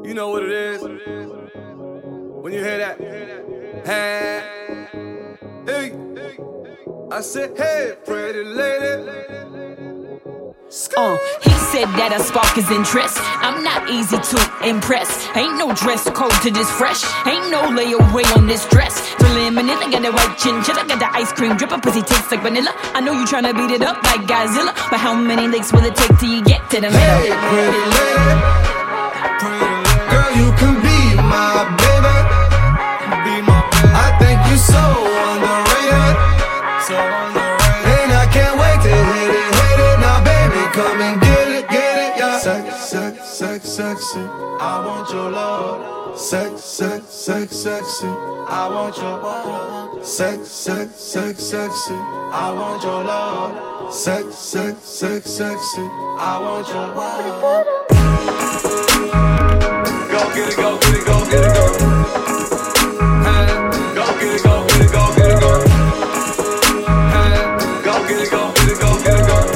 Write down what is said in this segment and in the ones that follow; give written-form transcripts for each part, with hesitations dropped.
You know what it is. When you hear that, hey, I said, hey, pretty lady. He said that a spark is interest. I'm not easy to impress. Ain't no dress code to this fresh. Ain't no layaway on this dress. Preliminary, I got the white chinchilla, got the ice cream dripping, pussy tastes like vanilla. I know you tryna beat it up like Godzilla, but how many licks will it take till you get to the middle? Hey, pretty lady, girl, you can be my baby. I think you so underrated, and I can't wait to hit it. Now, baby, come and get it, yeah. Sexy, I want your love. Sexy, I want your love. Sexy, I want your love. Sexy, I want your love. Go get it, go get it, go get it, go. Go get it, go get it, go get it, go. Go get it, go get it, go get it, go.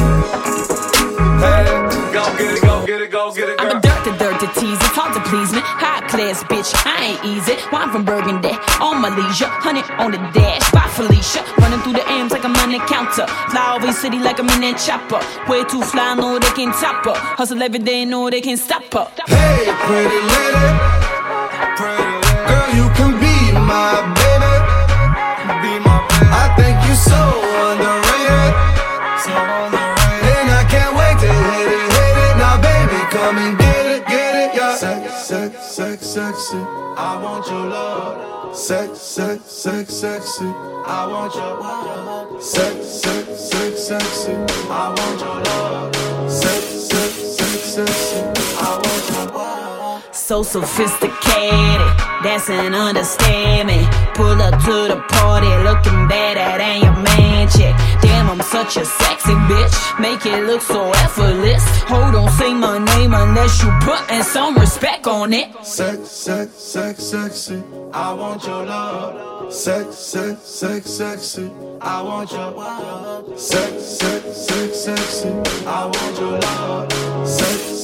Go get it, go get it, go get it, girl. I'm a dirt to tease, it's hard to please me. High class bitch, I ain't easy. Wine from Burgundy, on my leisure. 100 on the dash, by Felicia. Running through the M's like I'm on the counter. Fly over the city like I'm in that chopper. Way too fly, know they can top her. Hustle every day, know they can stop her. Hey, pretty lady, girl, you can be my baby. I think you so underrated, and I can't wait to hit it. Now, baby, come and get it, yeah. Sexy, I want your love. Sexy, I want your love. Sexy, I want your love. Sexy, I want your love. So sophisticated, that's an understatement. Pull up to the party looking better than your man chick. Damn, I'm such a sexy bitch, make it look so effortless. Hold on, say my name unless you putting some respect on it. Sexy, I want your love. Sexy, I want your love. Sexy, I want your love.